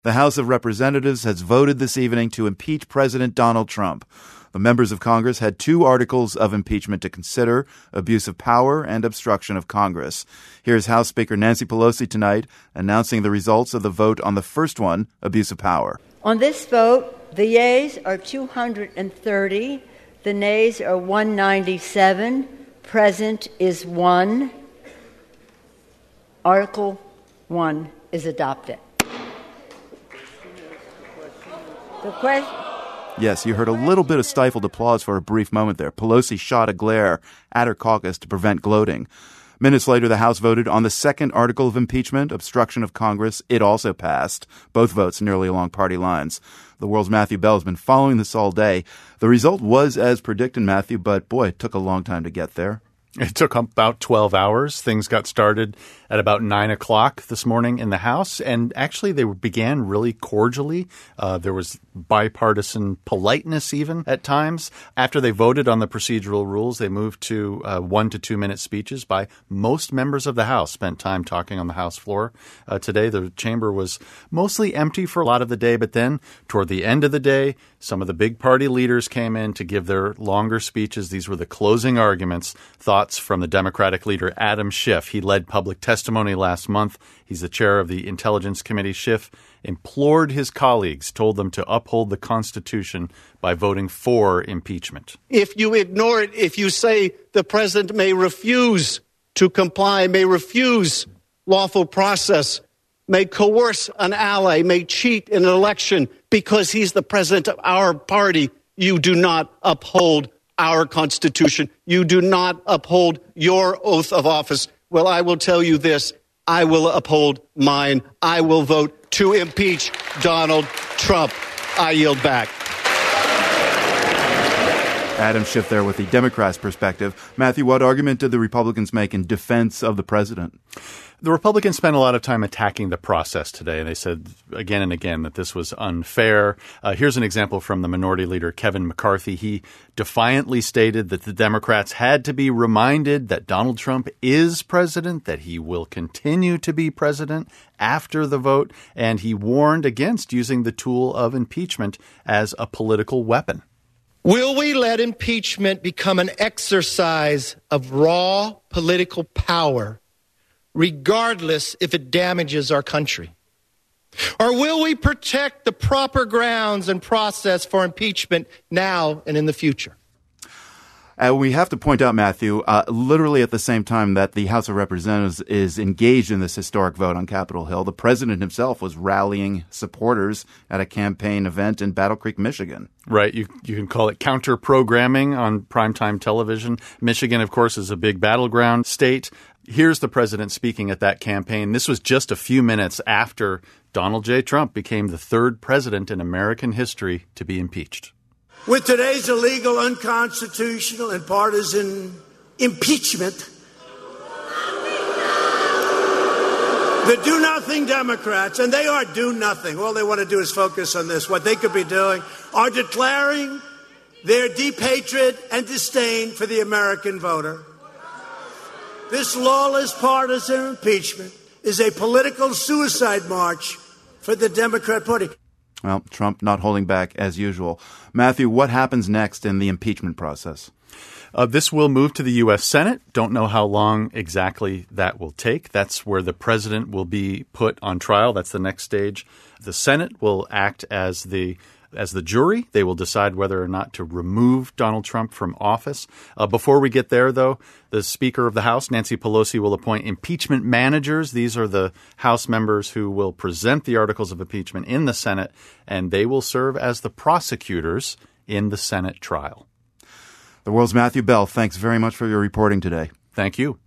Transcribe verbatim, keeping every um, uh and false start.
The House of Representatives has voted this evening to impeach President Donald Trump. The members of Congress had two articles of impeachment to consider: abuse of power and obstruction of Congress. Here's House Speaker Nancy Pelosi tonight announcing the results of the vote on the first one, abuse of power. On this vote, the yeas are two hundred thirty, the nays are one hundred ninety-seven, present is one. Article one is adopted. The question... Yes, you heard a little bit of stifled applause for a brief moment there. Pelosi shot a glare at her caucus to prevent gloating. Minutes later, the House voted on the second article of impeachment, obstruction of Congress. It also passed. Both votes nearly along party lines. The World's Matthew Bell has been following this all day. The result was as predicted, Matthew, but boy, it took a long time to get there. It took about twelve hours. Things got started at about nine o'clock this morning in the House, and actually they began really cordially. Uh, there was bipartisan politeness even at times. After they voted on the procedural rules, they moved to uh, one to two minute speeches by most members of the House, spent time talking on the House floor. Uh, today, the chamber was mostly empty for a lot of the day, but then toward the end of the day, some of the big party leaders came in to give their longer speeches. These were the closing arguments. Thoughts from the Democratic leader Adam Schiff. He led public testimony last month. He's the chair of the Intelligence Committee. Schiff implored his colleagues, told them to uphold the Constitution by voting for impeachment. If you ignore it, if you say the president may refuse to comply, may refuse lawful process, may coerce an ally, may cheat in an election because he's the president of our party, you do not uphold our Constitution. You do not uphold your oath of office. Well, I will tell you this. I will uphold mine. I will vote to impeach Donald Trump. I yield back. Adam Schiff there with the Democrats' perspective. Matthew, what argument did the Republicans make in defense of the president? The Republicans spent a lot of time attacking the process today, and they said again and again that this was unfair. Uh, here's an example from the minority leader, Kevin McCarthy. He defiantly stated that the Democrats had to be reminded that Donald Trump is president, that he will continue to be president after the vote, and he warned against using the tool of impeachment as a political weapon. Will we let impeachment become an exercise of raw political power, regardless if it damages our country? Or will we protect the proper grounds and process for impeachment now and in the future? Uh, we have to point out, Matthew, uh, literally at the same time that the House of Representatives is engaged in this historic vote on Capitol Hill, the president himself was rallying supporters at a campaign event in Battle Creek, Michigan. Right. You you can call it counter-programming on primetime television. Michigan, of course, is a big battleground state. Here's the president speaking at that campaign. This was just a few minutes after Donald J. Trump became the third president in American history to be impeached. With today's illegal, unconstitutional, and partisan impeachment, the do-nothing Democrats, and they are do-nothing, all they want to do is focus on this, what they could be doing, are declaring their deep hatred and disdain for the American voter. This lawless partisan impeachment is a political suicide march for the Democrat Party. Well, Trump not holding back as usual. Matthew, what happens next in the impeachment process? Uh, this will move to the U S. Senate. Don't know how long exactly that will take. That's where the president will be put on trial. That's the next stage. The Senate will act as the as the jury. They will decide whether or not to remove Donald Trump from office. Uh, before we get there, though, the Speaker of the House, Nancy Pelosi, will appoint impeachment managers. These are the House members who will present the articles of impeachment in the Senate, and they will serve as the prosecutors in the Senate trial. The World's Matthew Bell, thanks very much for your reporting today. Thank you.